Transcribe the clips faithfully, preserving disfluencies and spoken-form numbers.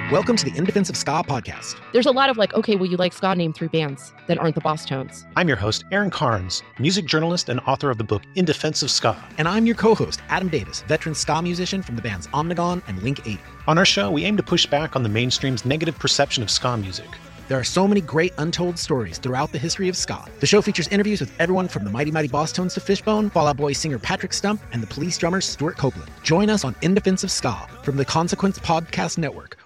Welcome to the In Defense of Ska podcast. There's a lot of like, okay, well, you like ska, name three bands that aren't the Boss Tones. I'm your host, Aaron Carnes, music journalist and author of the book In Defense of Ska. And I'm your co-host, Adam Davis, veteran ska musician from the bands Omnigone and Link eighty. On our show, we aim to push back on the mainstream's negative perception of ska music. There are so many great untold stories throughout the history of ska. The show features interviews with everyone from the Mighty Mighty Boss Tones to Fishbone, Fall Out Boy singer Patrick Stump, and the Police drummer Stuart Copeland. Join us on In Defense of Ska from the Consequence Podcast Network.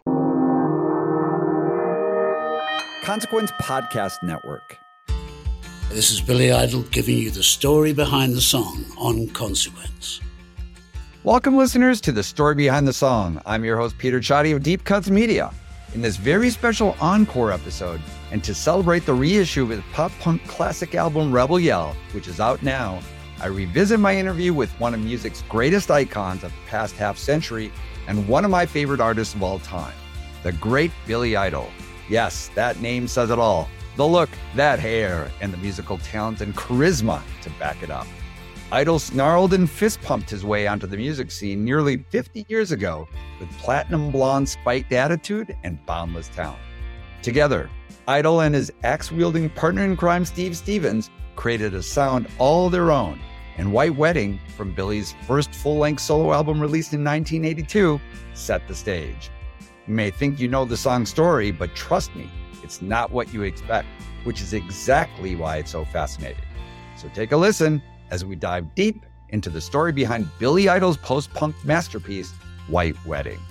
Consequence Podcast Network. This is Billy Idol giving you the story behind the song on Consequence. Welcome, listeners, to the story behind the song. I'm your host, Peter Chadi of Deep Cuts Media. In this very special encore episode, and to celebrate the reissue of his pop-punk classic album Rebel Yell, which is out now, I revisit my interview with one of music's greatest icons of the past half-century and one of my favorite artists of all time, the great Billy Idol. Yes, that name says it all. The look, that hair, and the musical talent and charisma to back it up. Idol snarled and fist-pumped his way onto the music scene nearly fifty years ago with platinum blonde spiked attitude and boundless talent. Together, Idol and his axe-wielding partner in crime Steve Stevens created a sound all their own, and White Wedding, from Billy's first full-length solo album released in nineteen eighty-two, set the stage. You may think you know the song's story, but trust me, it's not what you expect, which is exactly why it's so fascinating. So take a listen as we dive deep into the story behind Billy Idol's post-punk masterpiece, White Wedding.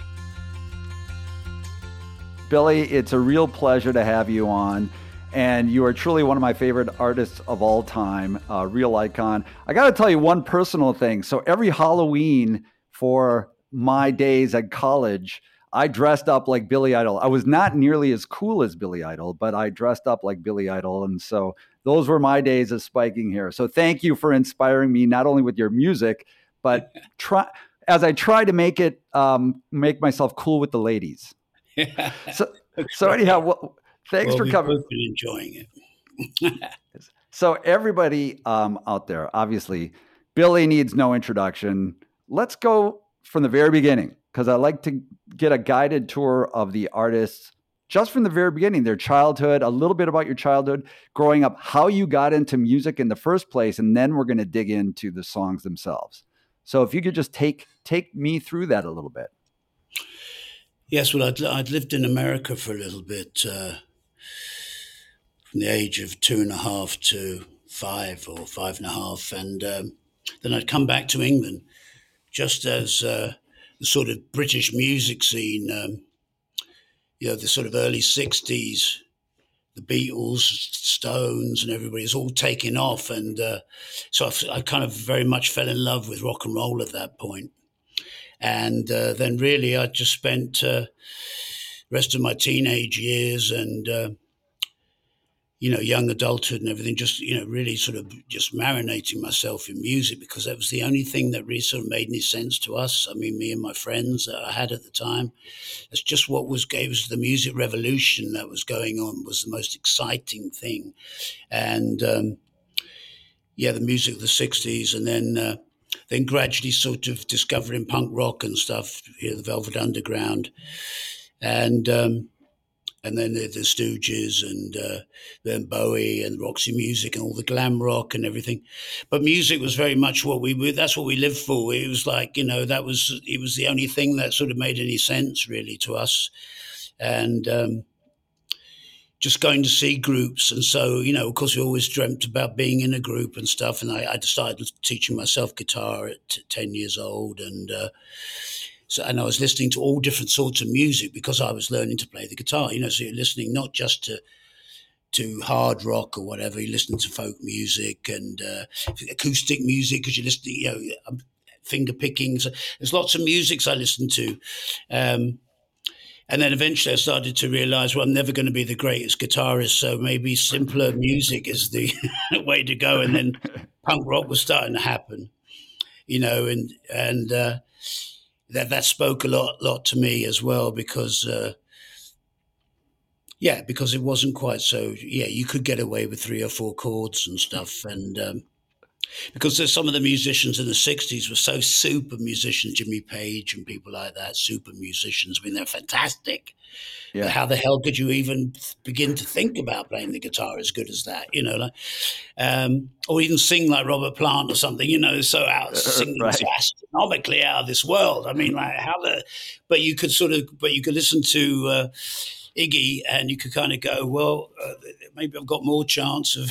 Billy, it's a real pleasure to have you on, and you are truly one of my favorite artists of all time, a real icon. I got to tell you one personal thing. So every Halloween for my days at college, I dressed up like Billy Idol. I was not nearly as cool as Billy Idol, but I dressed up like Billy Idol, and so those were my days of spiking hair. So thank you for inspiring me, not only with your music, but try as I try to make it um, make myself cool with the ladies. Yeah, so, so anyhow, well, thanks well, for we've coming. Both been enjoying it. So everybody um, out there, obviously, Billy needs no introduction. Let's go from the very beginning, because I like to get a guided tour of the artists just from the very beginning, their childhood, a little bit about your childhood, growing up, how you got into music in the first place, and then we're going to dig into the songs themselves. So if you could just take take me through that a little bit. Yes, well, I'd, I'd lived in America for a little bit, uh, from the age of two and a half to five or five and a half, and um, then I'd come back to England just as uh, the sort of British music scene, um, you know, the sort of early sixties, the Beatles, Stones, and everybody's all taking off. And uh, so I, I kind of very much fell in love with rock and roll at that point. And uh, then really I just spent uh, the rest of my teenage years and, uh, you know, young adulthood and everything, just, you know, really sort of just marinating myself in music, because that was the only thing that really sort of made any sense to us. I mean, me and my friends that I had at the time, that's just what was gave us the music revolution that was going on, was the most exciting thing. And, um, yeah, the music of the sixties, and then uh, then gradually sort of discovering punk rock and stuff, you know, the Velvet Underground. And, um, And then the, the Stooges, and uh, then Bowie and Roxy Music and all the glam rock and everything. But music was very much what we were, that's what we lived for. It was like, you know, that was, it was the only thing that sort of made any sense really to us. And um, just going to see groups. And so, you know, of course we always dreamt about being in a group and stuff. And I, I started teaching myself guitar at ten years old, and uh, So, and I was listening to all different sorts of music because I was learning to play the guitar, you know, so you're listening not just to to hard rock or whatever, you're listening to folk music and uh, acoustic music because you're listening, you know, finger picking. So there's lots of musics I listened to. Um, and then eventually I started to realize, well, I'm never going to be the greatest guitarist, so maybe simpler music is the way to go. And then punk rock was starting to happen, you know, and, and, uh, That that spoke a lot, lot to me as well, because, uh, yeah, because it wasn't quite so. Yeah, you could get away with three or four chords and stuff, and um, because there's some of the musicians in the sixties were so super musicians, Jimmy Page and people like that, super musicians. I mean, they're fantastic. Yeah. But how the hell could you even begin to think about playing the guitar as good as that, you know, like, um, or even sing like Robert Plant or something, you know, so out singing Right. so astronomically out of this world. I mean, like how the, but you could sort of, but you could listen to uh, Iggy and you could kind of go, well, uh, maybe I've got more chance of,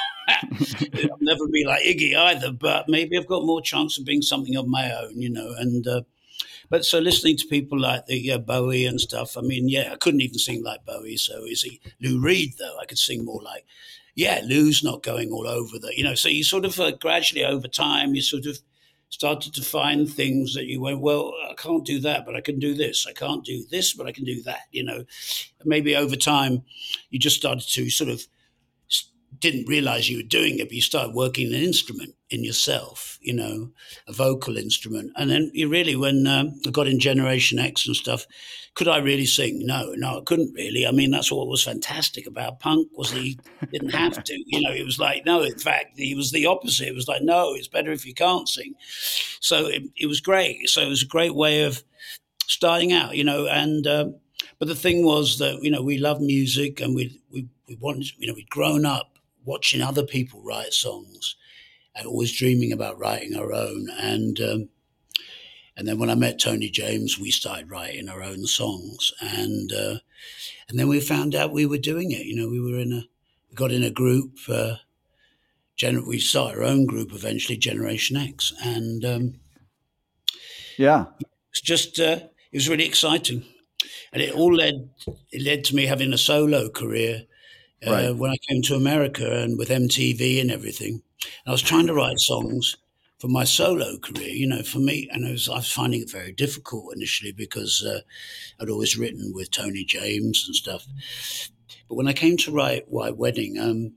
I'll never be like Iggy either, but maybe I've got more chance of being something of my own, you know, and, uh, but so listening to people like the uh, Bowie and stuff, I mean, yeah, I couldn't even sing like Bowie. So is he Lou Reed though? I could sing more like, yeah, Lou's not going all over the, you know. So you sort of uh, gradually over time, you sort of started to find things that you went, well, I can't do that, but I can do this. I can't do this, but I can do that. You know, maybe over time, you just started to sort of didn't realize you were doing it, but you started working an instrument in yourself, you know, a vocal instrument. And then you really, when um, I got in Generation X and stuff, could I really sing? No, no, I couldn't really. I mean, that's what was fantastic about punk was he didn't have to, you know, it was like, no, in fact, he was the opposite. It was like, no, it's better if you can't sing. So it, it was great. So it was a great way of starting out, you know, and, um, but the thing was that, you know, we love music and we, we, we wanted, you know, we'd grown up watching other people write songs and always dreaming about writing our own. And um, and then when I met Tony James, we started writing our own songs. And uh, and then we found out we were doing it. You know, we were in a, we got in a group. Uh, gener- we started our own group eventually, Generation X. And um, yeah, it's just, uh, it was really exciting. And it all led, it led to me having a solo career. Uh, right. When I came to America and with M T V and everything, I was trying to write songs for my solo career, you know, for me. And I was, I was finding it very difficult initially because uh, I'd always written with Tony James and stuff. But when I came to write White Wedding, um,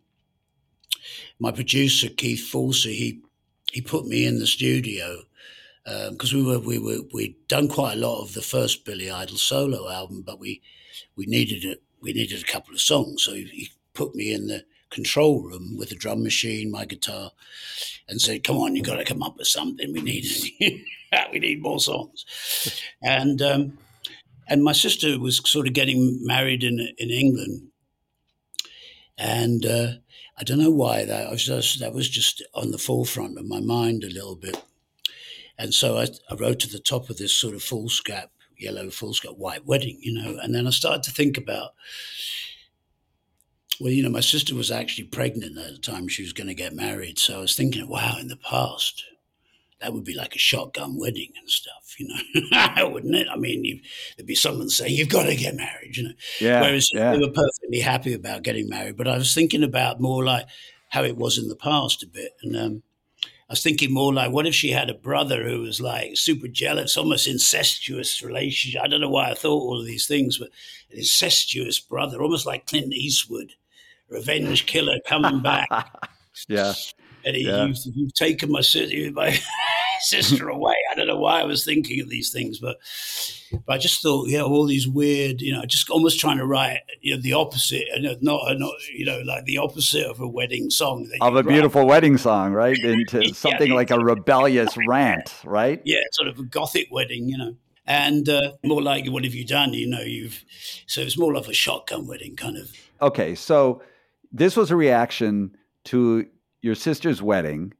my producer, Keith Forsey, he, he put me in the studio because um, we were, we were, we'd done quite a lot of the first Billy Idol solo album, but we, we needed it. We needed a couple of songs. So he, he put me in the control room with a drum machine, my guitar, and said, come on, you got to come up with something. We need we need more songs. And um, and my sister was sort of getting married in in England. And uh, I don't know why that I was just, that was just on the forefront of my mind a little bit. And so I, I wrote to the top of this sort of foolscap, yellow foolscap, White Wedding, you know. And then I started to think about, well, you know, my sister was actually pregnant at the time she was going to get married. So I was thinking, wow, in the past, that would be like a shotgun wedding and stuff, you know, wouldn't it? I mean, you, there'd be someone saying, you've got to get married, you know. Yeah, Whereas yeah. they were perfectly happy about getting married. But I was thinking about more like how it was in the past a bit. And um, I was thinking more like, what if she had a brother who was like super jealous, almost incestuous relationship? I don't know why I thought all of these things, but an incestuous brother, almost like Clint Eastwood, revenge killer coming back. Yeah. And he, Yeah. you've, you've taken my, si- my sister away. I don't know why I was thinking of these things, but but I just thought, yeah, all these weird, you know, just almost trying to write, you know, the opposite, you know, not, not, you know, like the opposite of a wedding song. That Of you a write. beautiful wedding song, right? Into Yeah, something like a rebellious rant, right? Yeah, sort of a gothic wedding, you know. And uh, more like, what have you done? You know, you've, so it's more like a shotgun wedding kind of. Okay, so this was a reaction to your sister's wedding,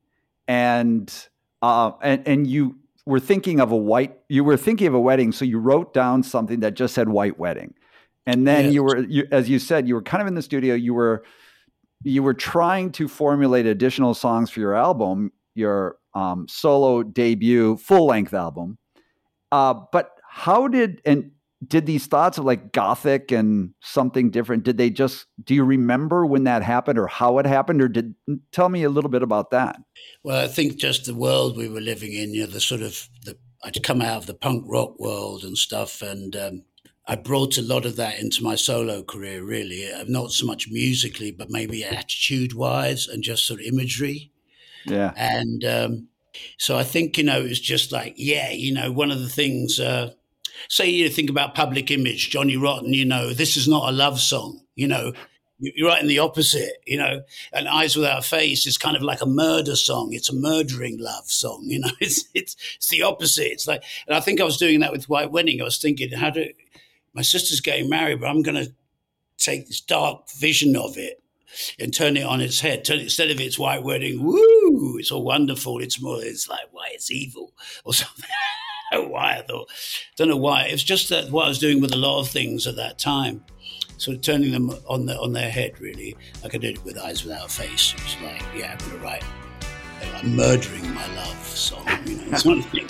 and uh, and and you were thinking of a white. You were thinking of a wedding, so you wrote down something that just said "white wedding," and then Yeah. you were, you, as you said, you were kind of in the studio. You were you were trying to formulate additional songs for your album, your um, solo debut, full length album. Uh, but how did and did these thoughts of like gothic and something different, did they just, do you remember when that happened or how it happened, or did, tell me a little bit about that? Well, I think just the world we were living in, you know, the sort of, the, I'd come out of the punk rock world and stuff, and um, I brought a lot of that into my solo career, really. Not so much musically, but maybe attitude-wise and just sort of imagery. Yeah. And um, so I think, you know, it was just like, yeah, you know, one of the things, uh, say you think about Public Image, Johnny Rotten, you know, this is not a love song, you know, You're writing the opposite, you know. And Eyes Without a Face is kind of like a murder song. It's a murdering love song, you know. It's it's it's the opposite. It's like, and I think I was doing that with White Wedding. I was thinking, how do my sister's getting married, but I'm going to take this dark vision of it and turn it on its head. Turn, instead of it's White Wedding, woo, it's all wonderful. It's more, it's like, why it's evil or something. I don't know why I thought, don't know why. It was just that what I was doing with a lot of things at that time. Sort of turning them on the, on their head, really, like I did it with Eyes Without a Face. It was like, yeah, I'm going to write a murdering my love song, you know, sort of thing.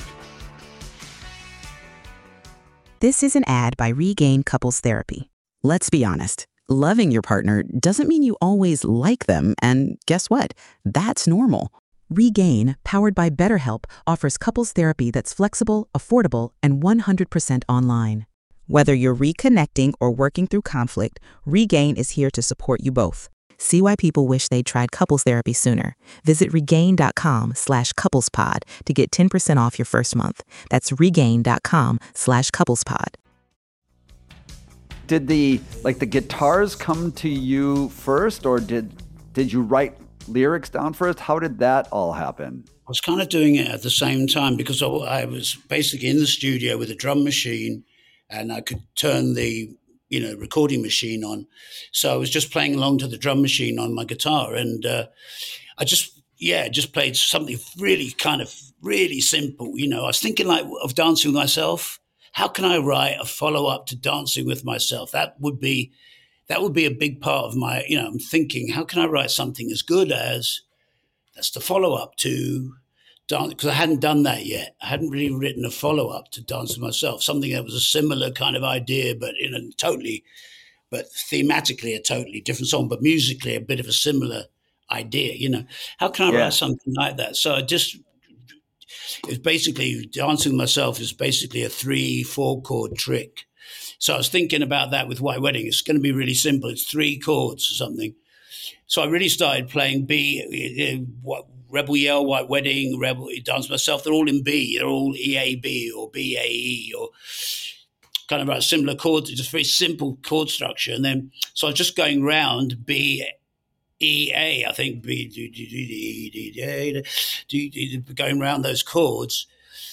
This is an ad by Regain Couples Therapy. Let's be honest, loving your partner doesn't mean you always like them, and guess what? That's normal. Regain, powered by BetterHelp, offers couples therapy that's flexible, affordable, and one hundred percent online. Whether you're reconnecting or working through conflict, Regain is here to support you both. See why people wish they'd tried couples therapy sooner. Visit regain.com slash couplespod to get ten percent off your first month. That's regain.com slash couplespod. Did the like the guitars come to you first, or did did you write lyrics down first? How did that all happen? I was kind of doing it at the same time because I, I was basically in the studio with a drum machine. And I could turn the, you know, recording machine on. So I was just playing along to the drum machine on my guitar. And uh, I just, yeah, just played something really kind of really simple. You know, I was thinking like of Dancing with Myself. How can I write a follow-up to Dancing with Myself? That would be, that would be a big part of my, you know, I'm thinking, how can I write something as good as, that's the follow-up to because I hadn't done that yet. I hadn't really written a follow-up to Dance with Myself, something that was a similar kind of idea, but in a totally, but thematically a totally different song, but musically a bit of a similar idea, you know. How can I yeah. write something like that? So I just, it's basically, Dancing with Myself is basically a three, four chord trick. So I was thinking about that with White Wedding. It's going to be really simple. It's three chords or something. So I really started playing B, what, Rebel Yell, White Wedding, Rebel Dance with Myself, they're all in B. They're all E A B or B A E or kind of a similar chords, just very simple chord structure. And then, so I was just going round B, E, A, I think, B, D, D, D, D, D, D, D, D, going round those chords.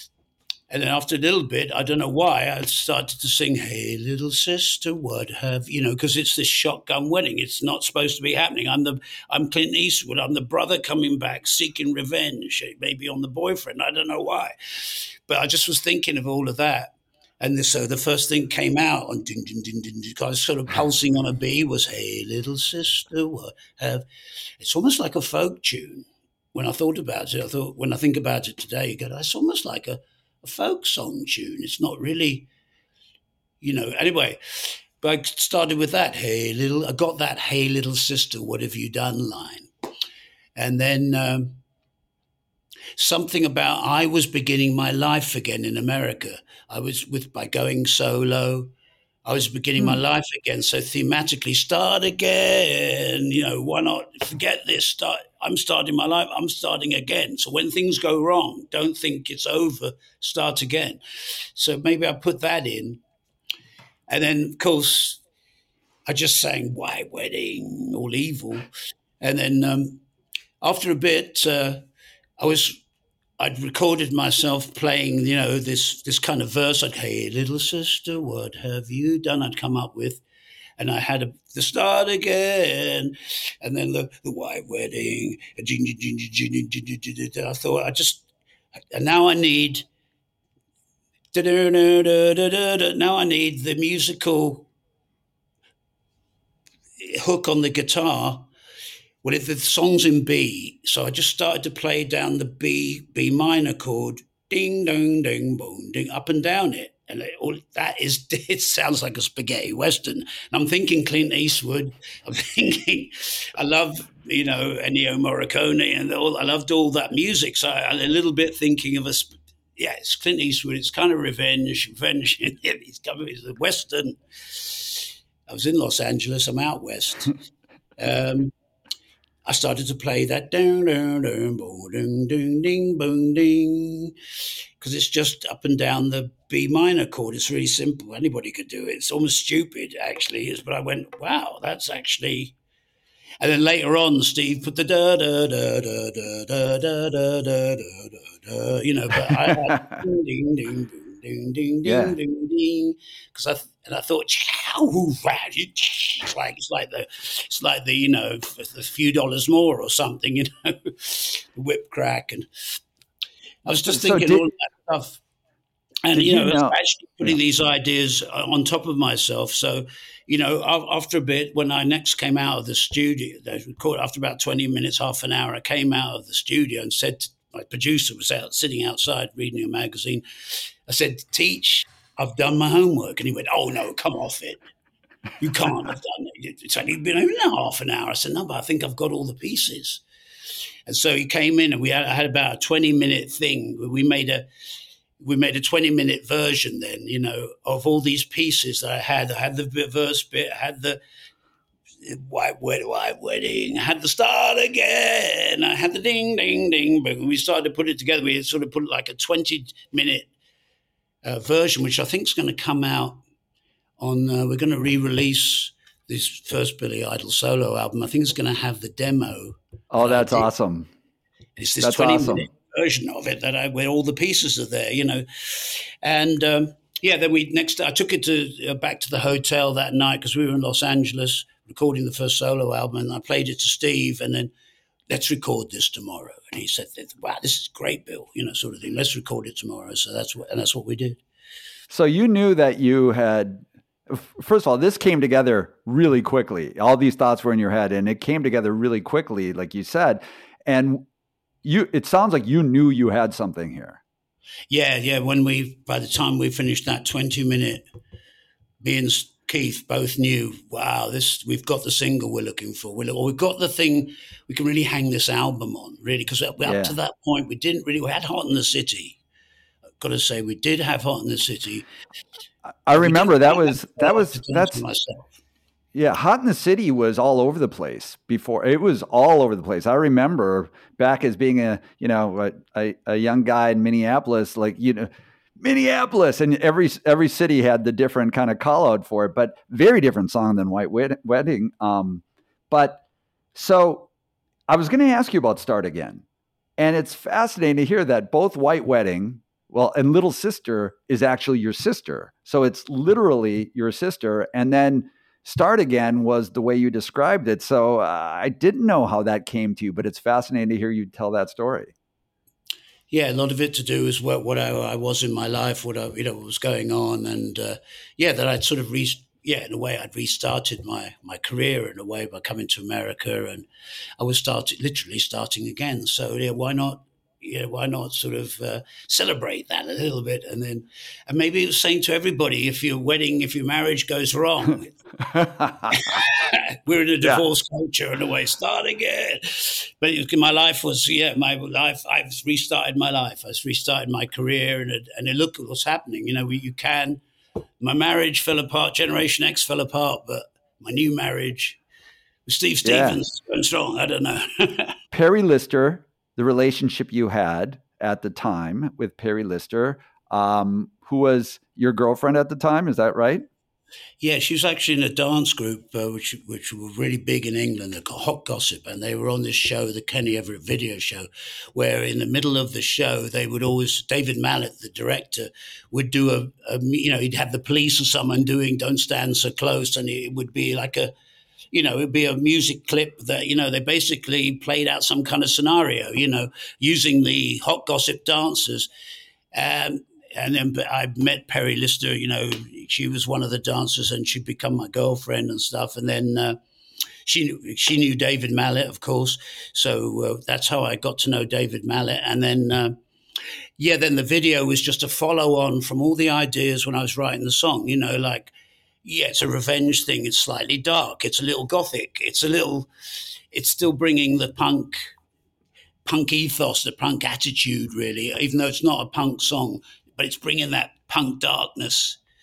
And then after a little bit, I don't know why, I started to sing, "Hey, little sister, what have," you know, because it's this shotgun wedding. It's not supposed to be happening. I'm the, I'm Clint Eastwood. I'm the brother coming back, seeking revenge, maybe on the boyfriend. I don't know why. But I just was thinking of all of that. And this, so the first thing came out on ding, ding, ding, ding, ding, I was sort of pulsing on a B was, "Hey, little sister, what have," it's almost like a folk tune. When I thought about it, I thought, when I think about it today, you go, it's almost like a, a folk song tune. It's not really, you know, anyway, but I started with that, "Hey little," I got that "Hey little sister, what have you done" line. And then um, something about, I was beginning my life again in America. I was with, by going solo, I was beginning mm. my life again. So thematically, start again, you know, why not forget this, start, I'm starting my life, I'm starting again. So when things go wrong, don't think it's over, start again. So maybe I put that in. And then, of course, I just sang "White Wedding," all evil. And then um, after a bit, uh, I was, I'd recorded myself playing, you know, this this kind of verse, like, "Hey, little sister, what have you done?" I'd come up with. And I had a, the start again, and then the, the "White Wedding." I thought, I just, and now I need, now I need the musical hook on the guitar. Well, if the song's in B, so I just started to play down the B, B minor chord, ding, ding, ding, boom, ding, up and down it. And it, all, that is, it sounds like a spaghetti Western. And I'm thinking Clint Eastwood. I'm thinking, I love, you know, Ennio Morricone and all, I loved all that music. So I, I'm a little bit thinking of a, yeah, it's Clint Eastwood. It's kind of revenge, revenge. He's coming, it's a Western. I was in Los Angeles. I'm out West. Um, I started to play that ding, ding, ding, boom, ding, ding, ding, boom, ding, because it's just up and down the B minor chord. It's really simple. Anybody could do it. It's almost stupid, actually. But I went, wow, that's actually, And then later on, Steve put the da da da da da da da da da da da, you know. But I had ding ding ding ding ding Yeah. ding ding ding, because I th- and I thought, it's like it's like the it's like the you know a few dollars more or something, you know, whip crack, and I was just So thinking did- all that stuff. And, Did you know, you know- actually putting these ideas on top of myself. So, you know, a- after a bit, when I next came out of the studio, they recorded after about twenty minutes, half an hour, I came out of the studio and said to my producer, was out sitting outside reading a magazine. I said, Teach, I've done my homework. And he went, oh, no, come off it. You can't have done it. It's only been only half an hour. I said, no, but I think I've got all the pieces. And so he came in and we had, I had about a twenty minute thing. We made a, we made a twenty minute version then, you know, of all these pieces that I had. I had the verse bit, I had the white wedding, white wedding, I had the start again, I had the ding, ding, ding. But when we started to put it together, we had sort of put like a twenty minute uh, version, which I think is going to come out on, uh, we're going to re-release this first Billy Idol solo album. I think it's going to have the demo. Oh, that's uh, awesome. It's this That's twenty awesome. minute version of it that I, where all the pieces are there, you know. And um, yeah, then we next, I took it to uh, back to the hotel that night because we were in Los Angeles recording the first solo album, and I played it to Steve, and then let's record this tomorrow. And he said, wow, this is great, Bill, you know, sort of thing. Let's record it tomorrow. So that's what, and that's what we did. So you knew that you had, first of all, this came together really quickly. All these thoughts were in your head and it came together really quickly, like you said. And you, it sounds like you knew you had something here. Yeah, yeah. When we, by the time we finished that twenty minute, me and Keith both knew, wow, this, we've got the single we're looking for. We're, or we've got the thing we can really hang this album on, really, because up, Yeah. up to that point, we didn't really, we had Hot in the City. I've got to say, we did have Hot in the City. I We remember didn't that have was, to that was, to that's, myself. yeah, Hot in the City was all over the place before. It was all over the place. I remember back as being a, you know, a, a, a young guy in Minneapolis, like, you know, Minneapolis, and every every city had the different kind of call out for it, but very different song than White Wed- Wedding. Um, but so I was going to ask you about Start Again, and it's fascinating to hear that both White Wedding, well, and Little Sister is actually your sister. So it's literally your sister, and then Start Again was the way you described it. So uh, I didn't know how that came to you, but it's fascinating to hear you tell that story. Yeah, a lot of it to do is what, what I, I was in my life, what I, you know, what was going on, and uh, yeah, that I'd sort of re, yeah, in a way, I'd restarted my my career in a way by coming to America, and I was started literally starting again. So yeah, why not? Yeah, why not sort of uh, celebrate that a little bit, and then, and maybe it was saying to everybody, if your wedding, if your marriage goes wrong, we're in a divorce yeah. culture in a way, start again. But it, my life was, yeah, my life, I've restarted my life. I've restarted my career, and it, and it, look at what's happening. You know, you can, my marriage fell apart, Generation X fell apart, but my new marriage with Steve Stevens yeah. going strong. I don't know. Perry Lister, the relationship you had at the time with Perry Lister, um, who was your girlfriend at the time, is that right? Yeah, she was actually in a dance group, uh, which which were really big in England, they're called Hot Gossip, and they were on this show, the Kenny Everett video show, where in the middle of the show, they would always, David Mallet, the director, would do a, a you know, he'd have the police or someone doing Don't Stand So Close, and it would be like a, you know, it'd be a music clip that, you know, they basically played out some kind of scenario, you know, using the Hot Gossip dancers. Um, and then I met Perry Lister, you know, she was one of the dancers and she'd become my girlfriend and stuff. And then uh, she, knew, she knew David Mallet, of course. So uh, that's how I got to know David Mallet. And then, uh, yeah, then the video was just a follow on from all the ideas when I was writing the song, you know, like, yeah, it's a revenge thing. It's slightly dark. It's a little gothic. It's a little, it's still bringing the punk, punk ethos, the punk attitude, really, even though it's not a punk song, but it's bringing that punk darkness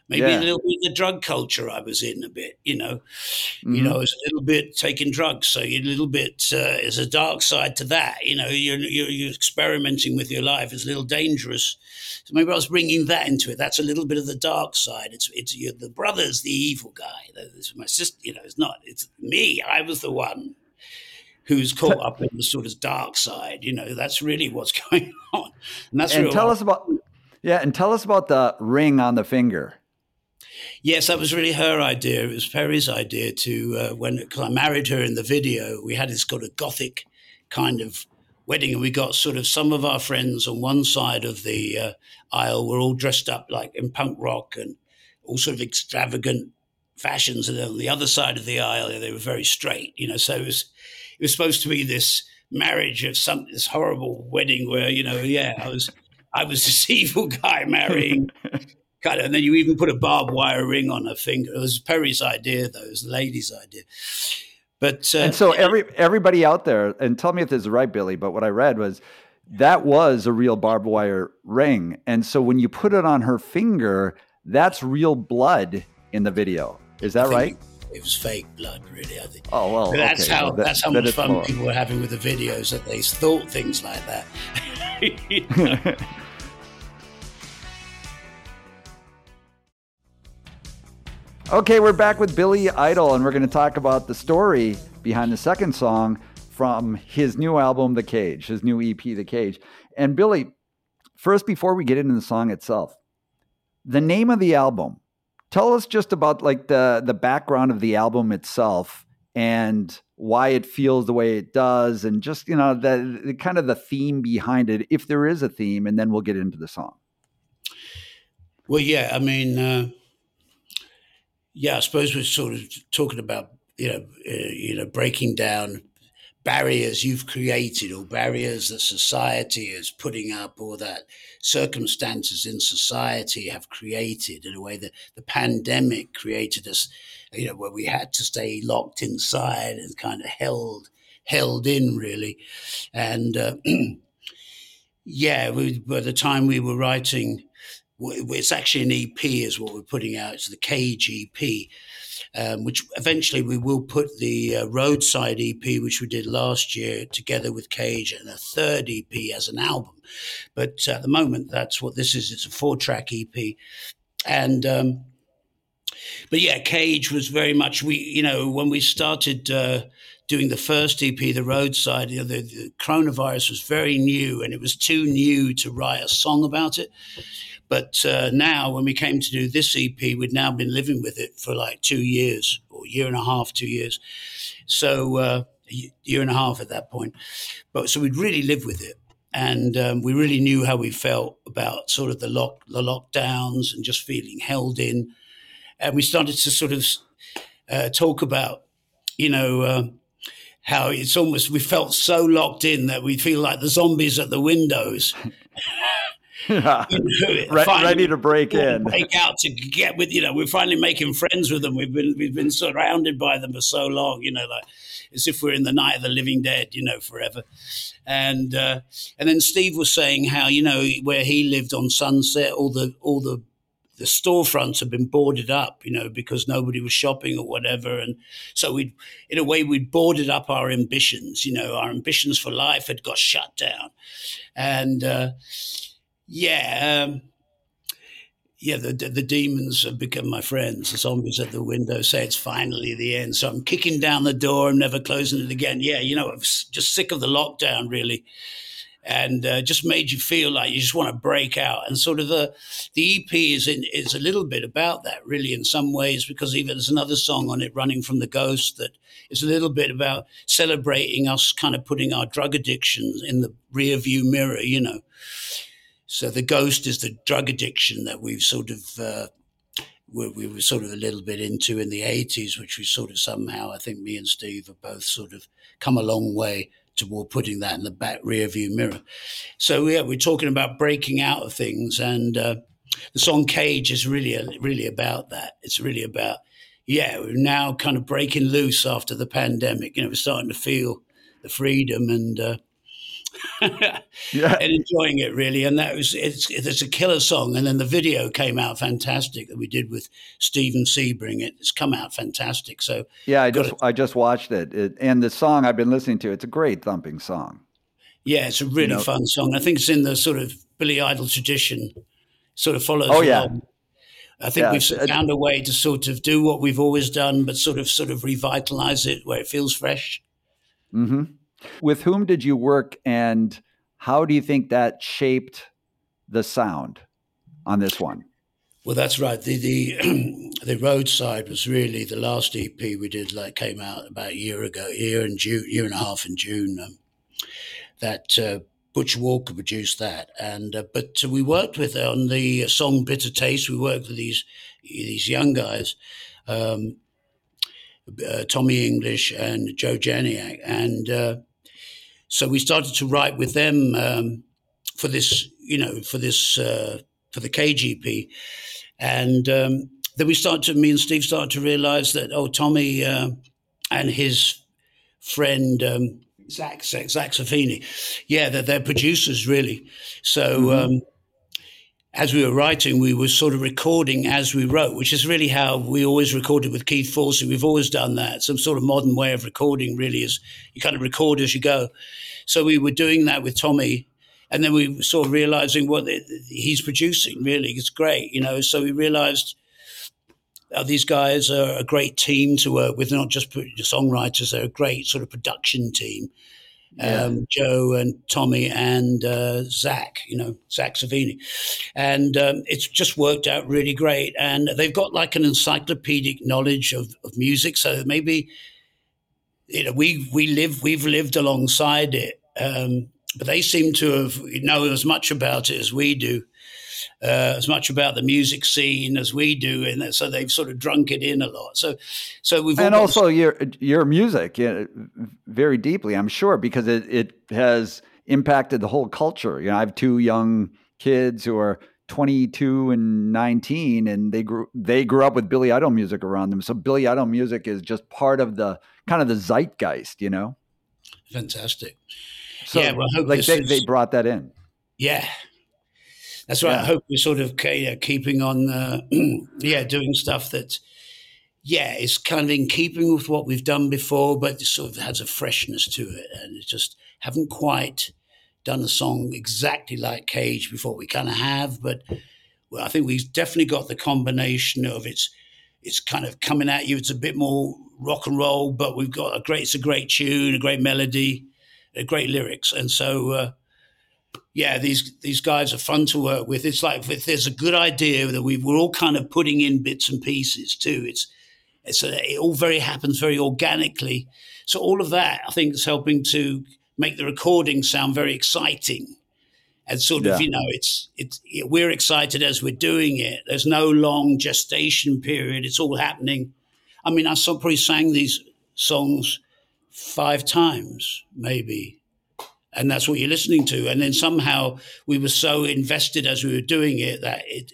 Maybe Yeah. a little bit of the drug culture I was in a bit, you know. Mm-hmm. You know, I was a little bit taking drugs, so you're a little bit, uh, there's a dark side to that. You know, you're, you're, you're experimenting with your life. It's a little dangerous. So maybe I was bringing that into it. That's a little bit of the dark side. It's it's you're, the brother's the evil guy. It's my sister, you know, it's not. It's me. I was the one who's caught up in the sort of dark side. You know, that's really what's going on. And that's And real tell hard. us about, yeah, and tell us about the ring on the finger. Yes, that was really her idea. It was Perry's idea to, uh, when, because I married her in the video, we had this kind of gothic kind of wedding, and we got sort of some of our friends on one side of the uh, aisle were all dressed up like in punk rock and all sort of extravagant fashions, and then on the other side of the aisle they were very straight, you know. So it was it was supposed to be this marriage of some this horrible wedding where, you know, yeah, I was I was this evil guy marrying. Kind of, and then you even put a barbed wire ring on her finger. It was Perry's idea, though. It was the lady's idea. But uh, And so every everybody out there, and tell me if this is right, Billy, but what I read was that was a real barbed wire ring. And so when you put it on her finger, that's real blood in the video. Is that right? It was fake blood, really, I think. Oh, well, But that's okay. how Well, that- that's how that much is fun more. people were having with the videos, that they thought things like that. You know? Okay, we're back with Billy Idol, and we're going to talk about the story behind the second song from his new album, The Cage, his new E P, The Cage. And Billy, first, before we get into the song itself, the name of the album, tell us just about like the, the background of the album itself and why it feels the way it does, and just, you know, the, the kind of the theme behind it, if there is a theme, and then we'll get into the song. Well, yeah, I mean, uh, yeah, I suppose we're sort of talking about, you know, uh, you know, breaking down barriers you've created, or barriers that society is putting up, or that circumstances in society have created, in a way that the pandemic created us, you know, where we had to stay locked inside and kind of held held in, really. And uh, yeah, we, by the time we were writing, it's actually an E P is what we're putting out. It's the Cage E P, um, which eventually we will put the uh, Roadside E P, which we did last year, together with Cage, and a third E P as an album. But at the moment, that's what this is. It's a four-track E P. And, um, but yeah, Cage was very much, we, you know, when we started uh, doing the first E P, the Roadside, you know, the, the coronavirus was very new, and it was too new to write a song about it. But uh, now, when we came to do this E P, we'd now been living with it for like two years, or a year and a half, two years. So uh, a year and a half at that point. But so we'd really lived with it. And um, we really knew how we felt about sort of the lock, the lockdowns, and just feeling held in. And we started to sort of uh, talk about, you know, uh, how it's almost, we felt so locked in that we feel like the zombies at the windows. Yeah. You know, Re- finally, ready to break in. break out to get with, you know, we're finally making friends with them. We've been we've been surrounded by them for so long, you know, like as if we're in the night of the living dead, you know, forever. And uh, and then Steve was saying how, you know, where he lived on Sunset, all the all the the storefronts had been boarded up, you know, because nobody was shopping or whatever. And so we, in a way, we'd boarded up our ambitions, you know, our ambitions for life had got shut down. And uh, yeah, um, yeah, the, the the demons have become my friends. The zombies at the window say it's finally the end. So I'm kicking down the door. I'm never closing it again. Yeah, you know, I'm just sick of the lockdown, really. And uh, just made you feel like you just want to break out. And sort of the the E P is in, is a little bit about that, really, in some ways, because even there's another song on it, Running from the Ghost, that is a little bit about celebrating us kind of putting our drug addictions in the rear view mirror, you know. So the ghost is the drug addiction that we've sort of, uh, we, we were sort of a little bit into in the eighties, which we sort of somehow, I think me and Steve have both sort of come a long way toward putting that in the back rear view mirror. So yeah, we're talking about breaking out of things, and uh, the song Cage is really, really about that. It's really about, yeah, we're now kind of breaking loose after the pandemic. You know, we're starting to feel the freedom, and uh, Yeah. and enjoying it really. And that was it's it's a killer song. And then the video came out fantastic that we did with Stephen Sebring. It's come out fantastic. So Yeah, I just to, I just watched it. it. And the song I've been listening to, it's a great thumping song. Yeah, it's a really you know, fun song. I think it's in the sort of Billy Idol tradition, sort of follows oh, yeah. along. I think yeah, we've found a way to sort of do what we've always done, but sort of sort of revitalize it where it feels fresh. Mm-hmm. With whom did you work, and how do you think that shaped the sound on this one? Well, that's right. The the the Roadside was really the last E P we did. Like came out about a year ago, year and June, year and a half in June. Um, that uh, Butch Walker produced that, and uh, but we worked with on the song "Bitter Taste." We worked with these these young guys, um, uh, Tommy English and Joe Janiak, and uh, so we started to write with them um, for this, you know, for this uh, for the K G P, and um, then we started to, me and Steve started to realize that oh, Tommy uh, and his friend. Um, Zach, Zach, Zach Safini. Yeah, they're, they're producers, really. So mm-hmm. um, as we were writing, we were sort of recording as we wrote, which is really how we always recorded with Keith Forsey. We've always done that. Some sort of modern way of recording, really, is you kind of record as you go. So we were doing that with Tommy, and then we were sort of realizing what he's producing, really. It's great, you know. So we realized Uh, these guys are a great team to work with, not just songwriters, they're a great sort of production team. Yeah. Um, Joe and Tommy and uh, Zach, you know, Zach Savini. And um, it's just worked out really great. And they've got like an encyclopedic knowledge of, of music. So maybe, you know, we, we live, we've lived alongside it. Um, but they seem to have know as much about it as we do. Uh, as much about the music scene as we do, and so they've sort of drunk it in a lot. So, so we've and all also got... your your music, you know, very deeply, I'm sure, because it it has impacted the whole culture. You know, I have two young kids who are twenty-two and nineteen, and they grew they grew up with Billy Idol music around them. So Billy Idol music is just part of the kind of the zeitgeist, you know. Fantastic. So, yeah, well, I hope like they, is... they brought that in. Yeah. That's right. Yeah. I hope we're sort of yeah, keeping on, uh, yeah, doing stuff that, yeah, is kind of in keeping with what we've done before, but it sort of has a freshness to it. And it just haven't quite done a song exactly like Cage before. We kind of have, but well, I think we've definitely got the combination of it's, it's kind of coming at you. It's a bit more rock and roll, but we've got a great, it's a great tune, a great melody, a great lyrics. And so, uh, yeah, these these guys are fun to work with. It's like if there's a good idea that we we're all kind of putting in bits and pieces too. It's it's a, it all very happens very organically. So all of that I think is helping to make the recording sound very exciting, and sort of yeah. you know it's it's it, we're excited as we're doing it. There's no long gestation period. It's all happening. I mean, I saw, probably sang these songs five times maybe. And that's what you're listening to. And then somehow we were so invested as we were doing it that it,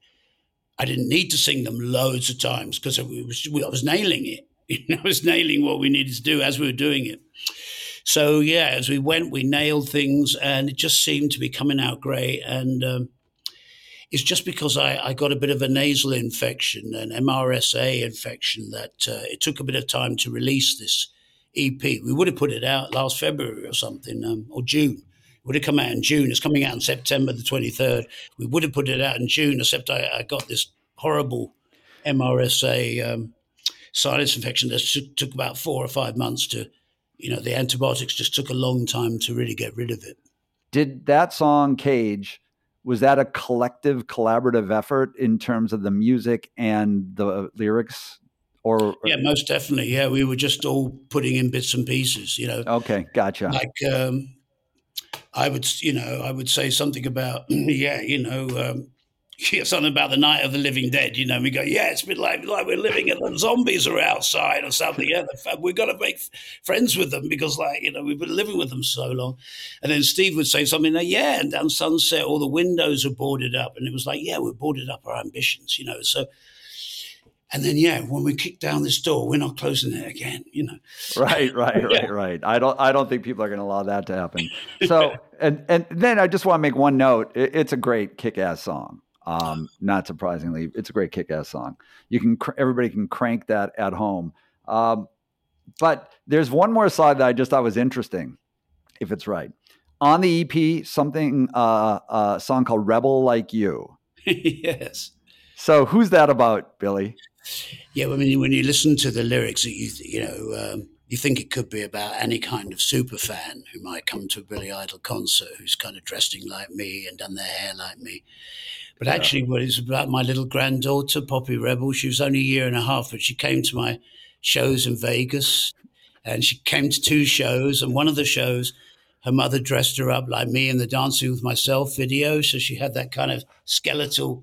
I didn't need to sing them loads of times because I was, I was nailing it. I was nailing what we needed to do as we were doing it. So, yeah, as we went, we nailed things and it just seemed to be coming out great. And um, it's just because I, I got a bit of a nasal infection, an M R S A infection, that uh, it took a bit of time to release this E P. We would have put it out last February or something, um, or June. It would have come out in June. It's coming out on September the twenty-third. We would have put it out in June, except I, I got this horrible M R S A um, sinus infection that took, took about four or five months to, you know, the antibiotics just took a long time to really get rid of it. Did that song, Cage, was that a collective, collaborative effort in terms of the music and the lyrics? Or yeah, most definitely. Yeah, we were just all putting in bits and pieces, you know. Okay, gotcha. Like um, I would, you know, I would say something about, yeah, you know, um, yeah, something about the Night of the Living Dead. You know, we go, yeah, it's been like like we're living and the zombies are outside or something. Yeah, we've got to make friends with them because, like, you know, we've been living with them so long. And then Steve would say something like, yeah, and down Sunset, all the windows are boarded up, and it was like, yeah, we've boarded up our ambitions, you know. So. And then, yeah, when we kick down this door, we're not closing it again, you know. Right, right, right, Yeah. right. I don't, I don't think people are going to allow that to happen. So, and and then I just want to make one note. It, it's a great kick-ass song. Um, not surprisingly, it's a great kick-ass song. You can, cr- everybody can crank that at home. Um, but there's one more side that I just thought was interesting, if it's right. On the E P, something, uh, a song called "Rebel Like You." Yes. So, who's that about, Billy? Yeah, I mean, when you listen to the lyrics, you you know, um, you think it could be about any kind of super fan who might come to a Billy Idol concert, who's kind of dressing like me and done their hair like me. But Yeah. actually, what it's about my little granddaughter, Poppy Rebel. She was only a year and a half, but she came to my shows in Vegas, and she came to two shows. And one of the shows, her mother dressed her up like me in the Dancing with Myself video, so she had that kind of skeletal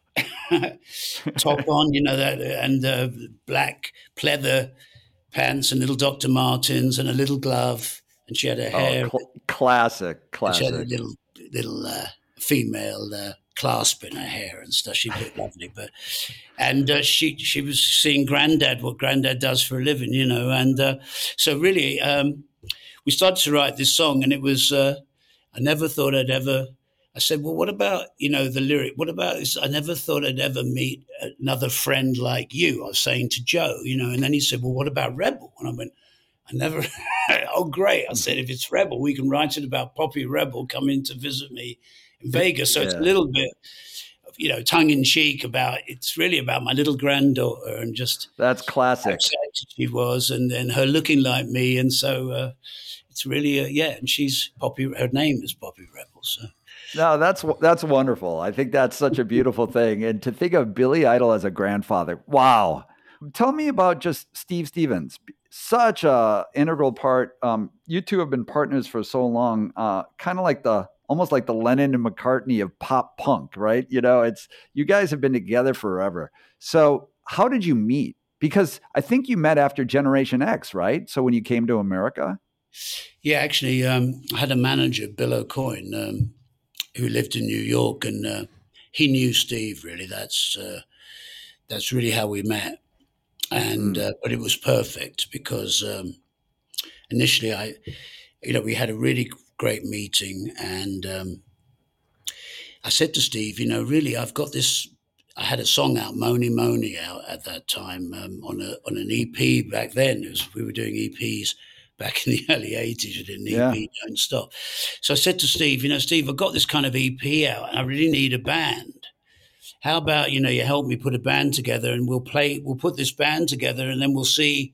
top on, you know, that, and uh, black pleather pants and little Doctor Martens and a little glove, and she had her hair. Oh, cl- classic, and she had a classic. little little uh, female uh, clasp in her hair and stuff. She looked lovely, but and uh, she she was seeing Granddad, what Granddad does for a living, you know, and uh, so really um, we started to write this song, and it was uh, I never thought I'd ever. I said, well, what about, you know, the lyric? What about this? I never thought I'd ever meet another friend like you. I was saying to Joe, you know, and then he said, well, what about Rebel? And I went, I never, oh, great. I said, if it's Rebel, we can write it about Poppy Rebel coming to visit me in Vegas. So Yeah. it's a little bit, you know, tongue in cheek about, it's really about my little granddaughter and just That's how classic. excited she was and, and her looking like me. And so uh, it's really, uh, yeah, and she's Poppy, her name is Poppy Rebel. So. No, that's that's wonderful. I think that's such a beautiful thing. And to think of Billy Idol as a grandfather, wow. Tell me about just Steve Stevens, such a integral part. Um, you two have been partners for so long, uh, kind of like the almost like the Lennon and McCartney of pop punk, right? You know, it's you guys have been together forever. So how did you meet? Because I think you met after Generation X, right? So when you came to America? Yeah, actually, um, I had a manager, Bill O'Coin, um, who lived in New York, and uh, he knew Steve. Really, that's uh, that's really how we met. And uh, but it was perfect because um, initially, I, you know, we had a really great meeting, and um, I said to Steve, you know, really, I've got this. I had a song out, Moni Moni, out at that time um, on a on an E P back then. It was, we were doing E Ps. Back in the early eighties, we did an Yeah. E P, Don't Stop. So I said to Steve, you know, Steve, I've got this kind of E P out and I really need a band. How about, you know, you help me put a band together and we'll play, we'll put this band together and then we'll see,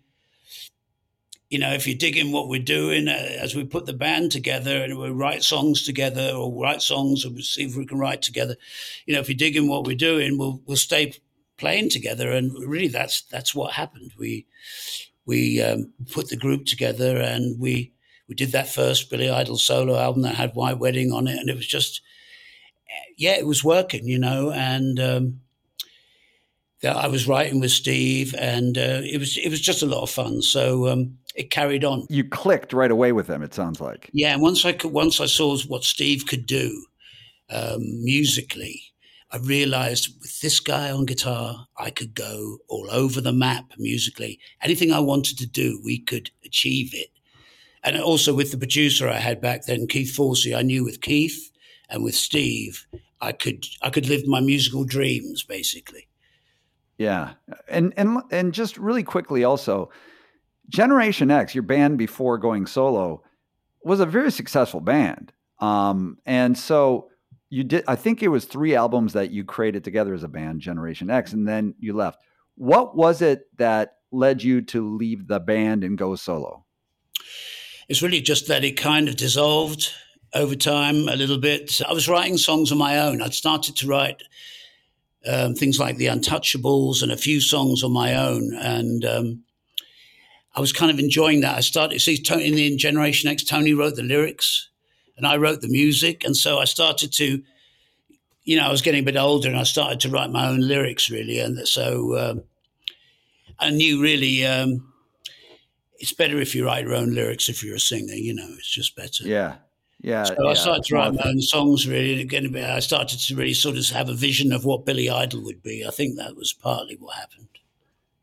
you know, if you dig in what we're doing uh, as we put the band together and we'll write songs together or write songs and we'll see if we can write together. You know, if you dig in what we're doing, we'll, we'll stay playing together. And really that's, that's what happened. We, We um, put the group together and we we did that first Billy Idol solo album that had White Wedding on it. And it was just, yeah, it was working, you know. And um, that I was writing with Steve and uh, it was it was just a lot of fun. So um, it carried on. You clicked right away with them, it sounds like. Yeah, and once I could, once I saw what Steve could do um, musically, I realized with this guy on guitar, I could go all over the map musically. Anything I wanted to do, we could achieve it. And also with the producer I had back then, Keith Forsey, I knew with Keith and with Steve, I could I could live my musical dreams, basically. Yeah. And and and just really quickly also, Generation X, your band before going solo, was a very successful band. Um, and so you did, I think it was three albums that you created together as a band, Generation X, and then you left. What was it that led you to leave the band and go solo? It's really just that it kind of dissolved over time a little bit. I was writing songs on my own. I'd started to write um, things like The Untouchables and a few songs on my own. And um, I was kind of enjoying that. I started, see, Tony, in the Generation X, Tony wrote the lyrics and I wrote the music. And so I started to, you know, I was getting a bit older and I started to write my own lyrics, really. And so um, I knew really um, it's better if you write your own lyrics if you're a singer, you know, it's just better. Yeah. Yeah. So yeah. I started to write my own songs, really. And again, I started to really sort of have a vision of what Billy Idol would be. I think that was partly what happened.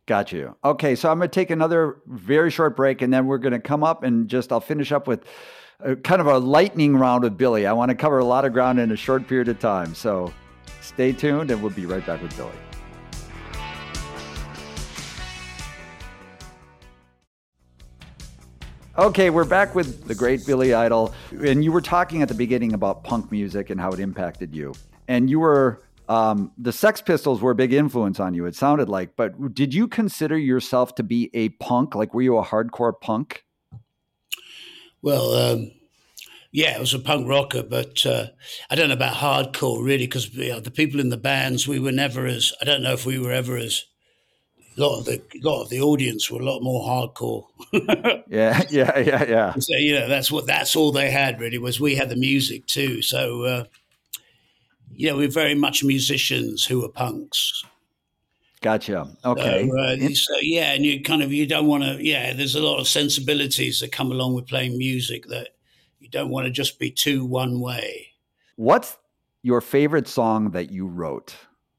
Got you. Okay, so I'm going to take another very short break, and then we're going to come up and just, I'll finish up with a, kind of a lightning round with Billy. I want to cover a lot of ground in a short period of time. So stay tuned, and we'll be right back with Billy. Okay, we're back with the great Billy Idol. And you were talking at the beginning about punk music and how it impacted you. And you were, um, the Sex Pistols were a big influence on you, it sounded like. But did you consider yourself to be a punk? Like, were you a hardcore punk? Well, um, yeah, I was a punk rocker, but uh, I don't know about hardcore, really, because you know, the people in the bands, we were never as, I don't know if we were ever as, a lot of the a lot of the audience were a lot more hardcore. yeah, yeah, yeah, yeah. So, you know, that's what that's all they had really, was we had the music too. So uh, you know, we're very much musicians who are punks. Gotcha. Okay. So, uh, so yeah, and you kind of you don't want to. Yeah, there's a lot of sensibilities that come along with playing music that you don't want to just be too one way. What's your favorite song that you wrote?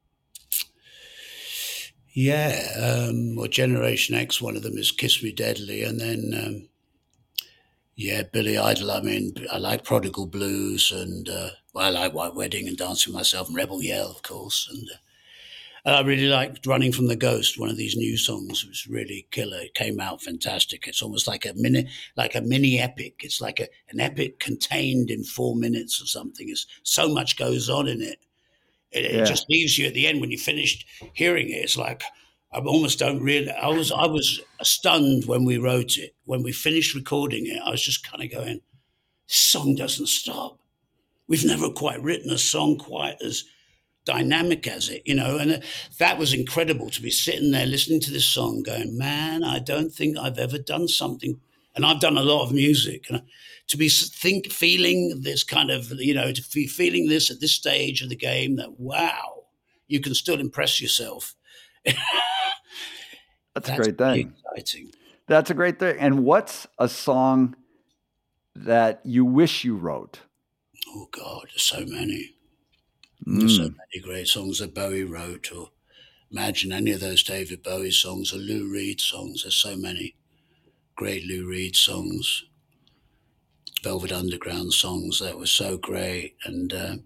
Yeah, um, well, Generation X, one of them is Kiss Me Deadly. And then, um, yeah, Billy Idol. I mean, I like Prodigal Blues and, uh, well, I like White Wedding and Dancing Myself and Rebel Yell, of course. And, uh, and I really liked Running from the Ghost, one of these new songs. It was really killer. It came out fantastic. It's almost like a mini, like a mini epic. It's like a, an epic contained in four minutes or something. It's, so much goes on in it. It, yeah. it just leaves you at the end when you finished hearing it. It's like, I almost don't really, I was, I was stunned when we wrote it. When we finished recording it, I was just kind of going, this song doesn't stop. We've never quite written a song quite as dynamic as it, you know, and that was incredible to be sitting there listening to this song going, man, I don't think I've ever done something. And I've done a lot of music, and to be think, feeling this kind of, you know, to be feeling this at this stage of the game that, wow, you can still impress yourself. That's, That's a great thing. Exciting. That's a great thing. And what's a song that you wish you wrote? Oh, God, there's so many. Mm. There's so many great songs that Bowie wrote, or imagine any of those David Bowie songs or Lou Reed songs. There's so many great Lou Reed songs, Velvet Underground songs that were so great. And uh,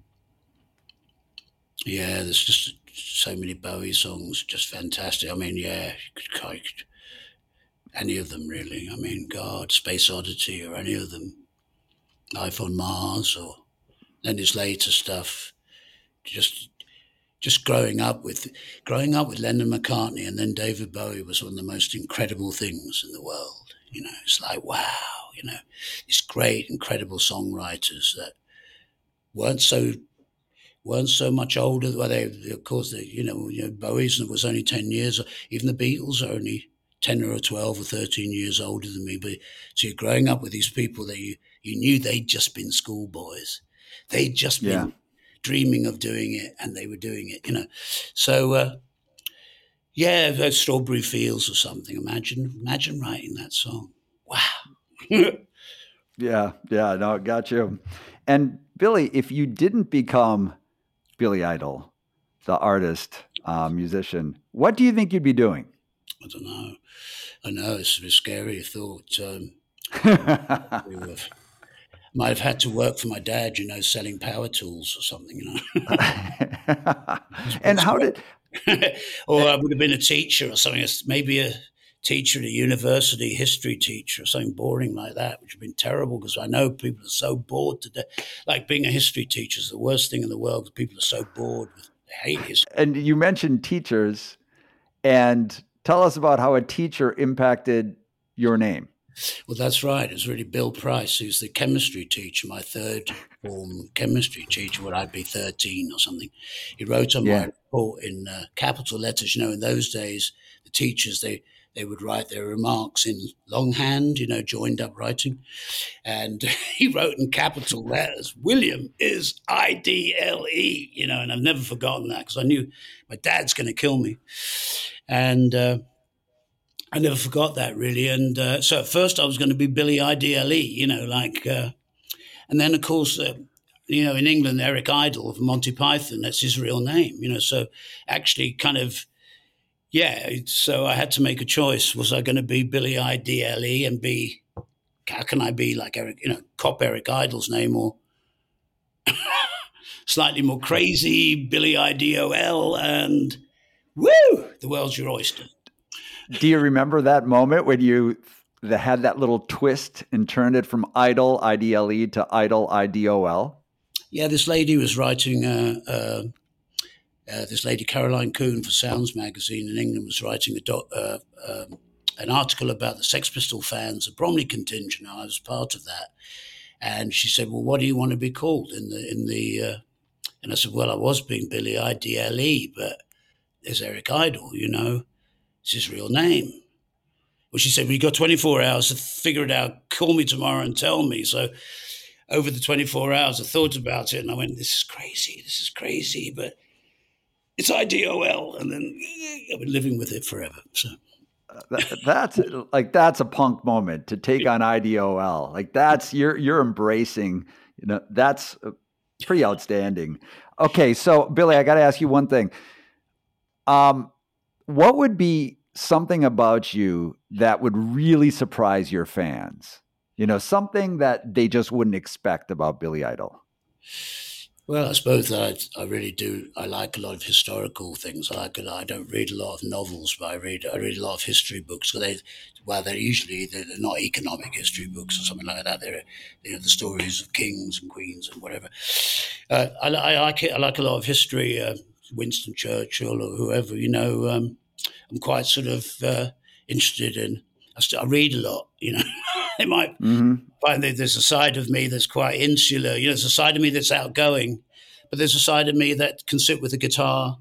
yeah, there's just so many Bowie songs, just fantastic. I mean, yeah, you could, you could, any of them really. I mean, God, Space Oddity or any of them, Life on Mars, or then his later stuff. Just, just growing up with, growing up with Lennon McCartney and then David Bowie was one of the most incredible things in the world. You know, it's like, wow, you know, these great, incredible songwriters that weren't so weren't so much older. Well, they, of course, they, you know, you know, Bowie's was only ten years. Even the Beatles are only ten or twelve or thirteen years older than me. But so you're growing up with these people that you, you knew they'd just been schoolboys. They'd just been yeah. dreaming of doing it, and they were doing it, you know. So, uh, yeah, Strawberry Fields or something. Imagine, imagine writing that song. Wow. yeah, yeah, no, got you. And Billy, if you didn't become Billy Idol, the artist, uh, musician, what do you think you'd be doing? I don't know. I know it's a scary thought. Um, might have had to work for my dad, you know, selling power tools or something, you know. And how did... or I would have been a teacher or something, maybe a teacher at a university, history teacher or something boring like that, which would have been terrible because I know people are so bored today. Like being a history teacher is the worst thing in the world because people are so bored. With, they hate history. And you mentioned teachers, and tell us about how a teacher impacted your name. Well, that's right. It was really Bill Price, who's the chemistry teacher, my third form chemistry teacher, when I'd be thirteen or something. He wrote on yeah. my report in uh, capital letters. You know, in those days, the teachers, they, they would write their remarks in longhand, you know, joined up writing. And he wrote in capital letters, William is I D L E, you know, and I've never forgotten that because I knew my dad's going to kill me. And uh, I never forgot that, really. And uh, so at first I was going to be Billy I D L E, you know, like, uh, and then, of course, uh, you know, in England, Eric Idle of Monty Python, that's his real name, you know. So actually kind of, Yeah, so I had to make a choice. Was I going to be Billy I D L E and be, how can I be like Eric, you know, cop Eric Idle's name, or slightly more crazy Billy I D O L and woo, the world's your oyster. Do you remember that moment when you the, had that little twist and turned it from Idol, I D L E, to Idol, I D O L? Yeah, this lady was writing, uh, uh, uh, this lady Caroline Coon for Sounds magazine in England was writing a doc, uh, um, an article about the Sex Pistol fans, a Bromley contingent. I was part of that. And she said, well, what do you want to be called in the, in the, uh, and I said, well, I was being Billy I D L E, but there's Eric Idle, you know, it's his real name. Well, she said, well, you got twenty-four hours to figure it out. Call me tomorrow and tell me. So over the twenty-four hours, I thought about it and I went, this is crazy. This is crazy, but it's I D O L. And then I've been living with it forever. So uh, that, that's like, that's a punk moment to take on I D O L. Like that's, you're, you're embracing, you know, that's pretty outstanding. Okay. So Billy, I got to ask you one thing. Um, what would be something about you that would really surprise your fans? You know, something that they just wouldn't expect about Billy Idol. Well, I suppose that I, I really do. I like a lot of historical things. I like a lot, I don't read a lot of novels, but I read I read a lot of history books. So they, well, they're usually they're not economic history books or something like that. They're, you know, the stories of kings and queens and whatever. Uh, I, I like it. I like a lot of history. Uh, Winston Churchill or whoever. You know, um, I'm quite sort of uh, interested in. I, st- I read a lot. You know. They might mm-hmm. find that there's a side of me that's quite insular. You know, there's a side of me that's outgoing, but there's a side of me that can sit with a guitar.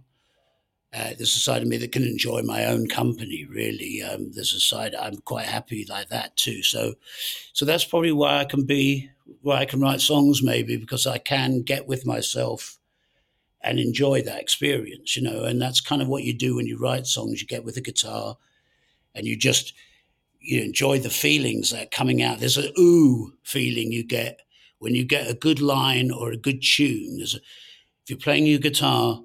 Uh, there's a side of me that can enjoy my own company, really. Um, there's a side I'm quite happy like that too. So, so that's probably why I can be, why I can write songs maybe, because I can get with myself and enjoy that experience, you know. And that's kind of what you do when you write songs. You get with a guitar and you just... you enjoy the feelings that are coming out. There's an ooh feeling you get when you get a good line or a good tune. There's a, if you're playing your guitar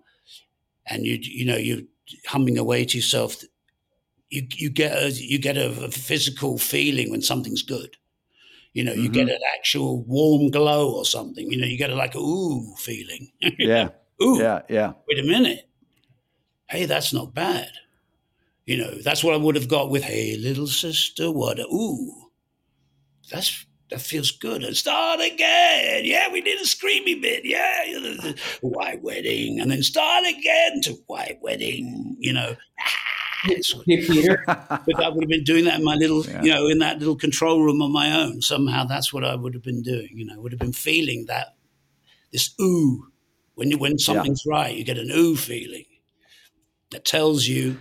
and you you know you're humming away to yourself, you you get a you get a, a physical feeling when something's good. You know, you mm-hmm. get an actual warm glow or something. You know, you get a like a ooh feeling. Yeah. Ooh. Yeah. Yeah. Wait a minute. Hey, that's not bad. You know, that's what I would have got with, hey, little sister, what a, ooh, that's, that feels good. And start again. Yeah, we did a screamy bit. Yeah, the white wedding. And then start again to white wedding, you know. Hey, Peter. But I would have been doing that in my little, yeah. you know, in that little control room on my own. Somehow that's what I would have been doing, you know, would have been feeling that, this ooh. When, you, when something's yeah. right, you get an ooh feeling that tells you,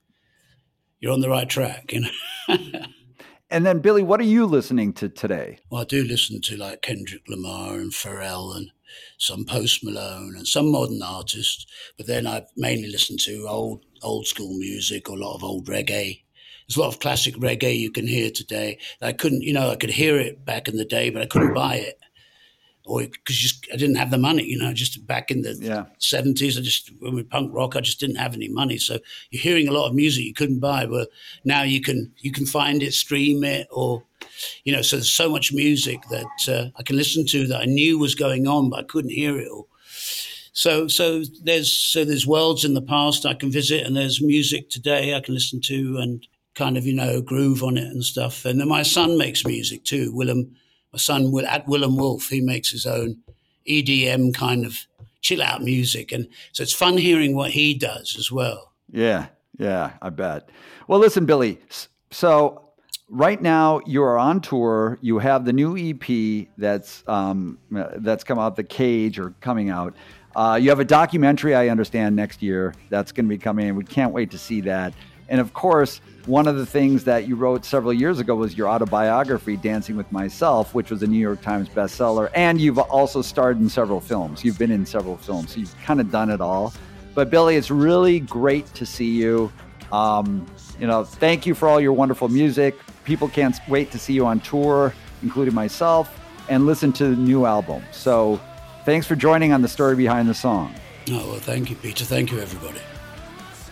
you're on the right track, you know. And then, Billy, what are you listening to today? Well, I do listen to like Kendrick Lamar and Pharrell and some Post Malone and some modern artists. But then I mainly listen to old old school music or a lot of old reggae. There's a lot of classic reggae you can hear today. I couldn't, you know, I could hear it back in the day, but I couldn't buy it. Or because I didn't have the money, you know, just back in the yeah. seventies, I just, when we punk rock, I just didn't have any money. So you're hearing a lot of music you couldn't buy, but now you can, you can find it, stream it, or, you know, so there's so much music that uh, I can listen to that I knew was going on, but I couldn't hear it all. So, so there's, so there's worlds in the past I can visit, and there's music today I can listen to and kind of, you know, groove on it and stuff. And then my son makes music too, Willem. My son, Will, at Willem Wolf, he makes his own E D M kind of chill out music. And so it's fun hearing what he does as well. Yeah, yeah, I bet. Well, listen, Billy, so right now you are on tour. You have the new E P that's um, that's come out, The Cage, or coming out. Uh, you have a documentary, I understand, next year that's going to be coming in. We can't wait to see that. And of course, one of the things that you wrote several years ago was your autobiography, Dancing with Myself, which was a New York Times bestseller. And you've also starred in several films. You've been in several films, so you've kind of done it all. But Billy, it's really great to see you. Um, you know, thank you for all your wonderful music. People can't wait to see you on tour, including myself, and listen to the new album. So thanks for joining on The Story Behind the Song. Oh, well, thank you, Peter. Thank you, everybody.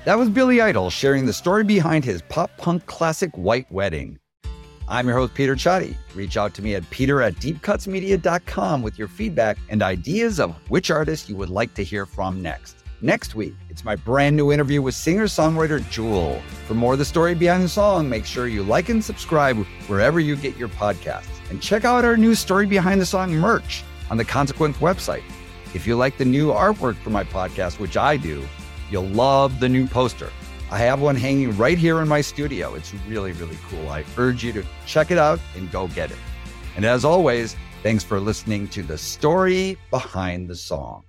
That was Billy Idol sharing the story behind his pop-punk classic White Wedding. I'm your host, Peter Chadi. Reach out to me at peter at deep cuts media dot com with your feedback and ideas of which artist you would like to hear from next. Next week, it's my brand new interview with singer-songwriter Jewel. For more of the story behind the song, make sure you like and subscribe wherever you get your podcasts. And check out our new Story Behind the Song merch on the Consequence website. If you like the new artwork for my podcast, which I do, you'll love the new poster. I have one hanging right here in my studio. It's really, really cool. I urge you to check it out and go get it. And as always, thanks for listening to The Story Behind the Song.